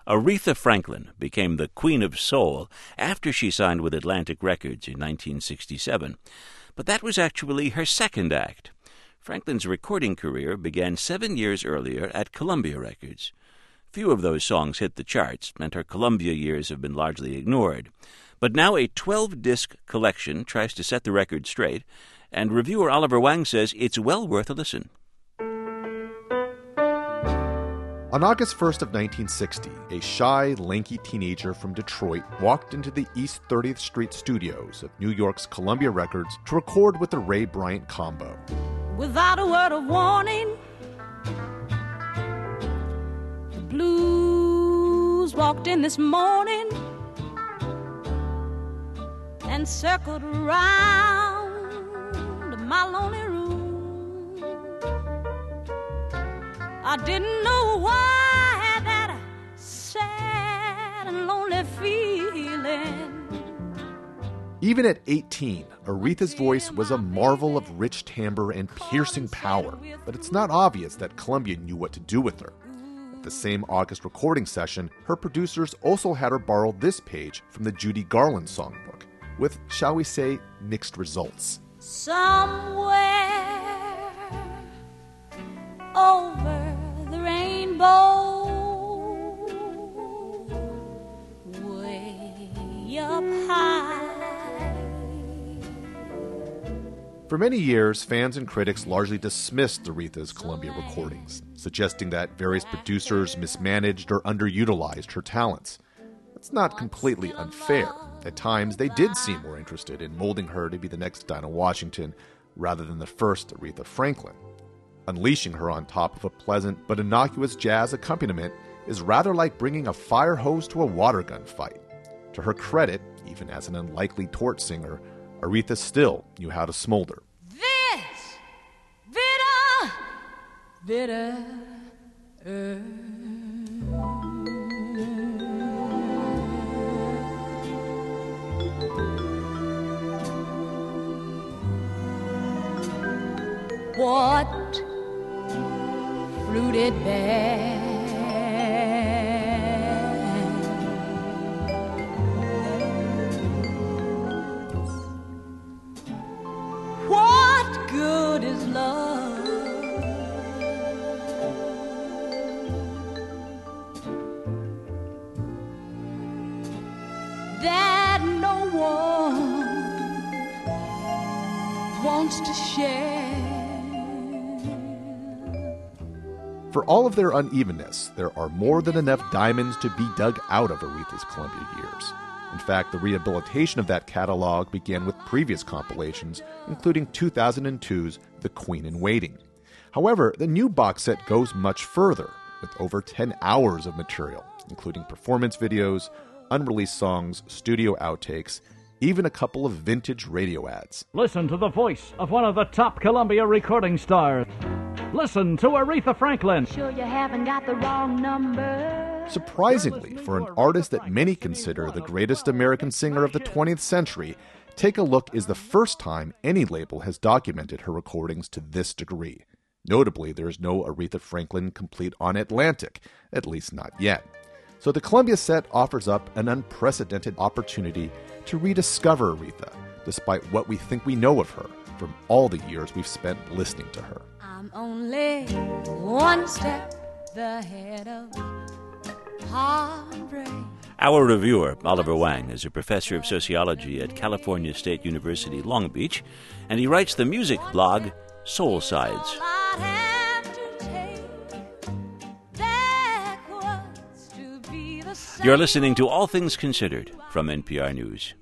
Aretha Franklin became the Queen of Soul after she signed with Atlantic Records in 1967. But that was actually her second act. Franklin's recording career began 7 years earlier at Columbia Records. Few of those songs hit the charts, and her Columbia years have been largely ignored. But now a 12-disc collection tries to set the record straight, and reviewer Oliver Wang says it's well worth a listen. On August 1st of 1960, a shy, lanky teenager from Detroit walked into the East 30th Street studios of New York's Columbia Records to record with the Ray Bryant Combo. Without a word of warning, the blues walked in this morning and circled around my lonely room. I didn't know why I had that sad and lonely feeling. Even at 18, Aretha's voice was a marvel of rich timbre and piercing power, but it's not obvious that Columbia knew what to do with her. At the same August recording session, her producers also had her borrow this page from the Judy Garland songbook, with, shall we say, mixed results. Somewhere over the rainbow, way up high. For many years, fans and critics largely dismissed Aretha's Columbia recordings, suggesting that various producers mismanaged or underutilized her talents. That's not completely unfair. At times, they did seem more interested in molding her to be the next Dinah Washington rather than the first Aretha Franklin. Unleashing her on top of a pleasant but innocuous jazz accompaniment is rather like bringing a fire hose to a water gun fight. To her credit, even as an unlikely torch singer, Aretha still knew how to smolder. This bitter herb. What fruited bear? What good is love? That no one wants to share. For all of their unevenness, there are more than enough diamonds to be dug out of Aretha's Columbia years. In fact, the rehabilitation of that catalog began with previous compilations, including 2002's The Queen in Waiting. However, the new box set goes much further, with over 10 hours of material, including performance videos, unreleased songs, studio outtakes, even a couple of vintage radio ads. Listen to the voice of one of the top Columbia recording stars. Listen to Aretha Franklin. Sure you haven't got the wrong number. Surprisingly, for an artist that many consider the greatest American singer of the 20th century, Take a Look is the first time any label has documented her recordings to this degree. Notably, there is no Aretha Franklin complete on Atlantic, at least not yet. So the Columbia set offers up an unprecedented opportunity to rediscover Aretha, despite what we think we know of her from all the years we've spent listening to her. I'm only one step ahead of heartbreak. Our reviewer, Oliver Wang, is a professor of sociology at California State University, Long Beach, and he writes the music blog Soul Sides. You're listening to All Things Considered from NPR News.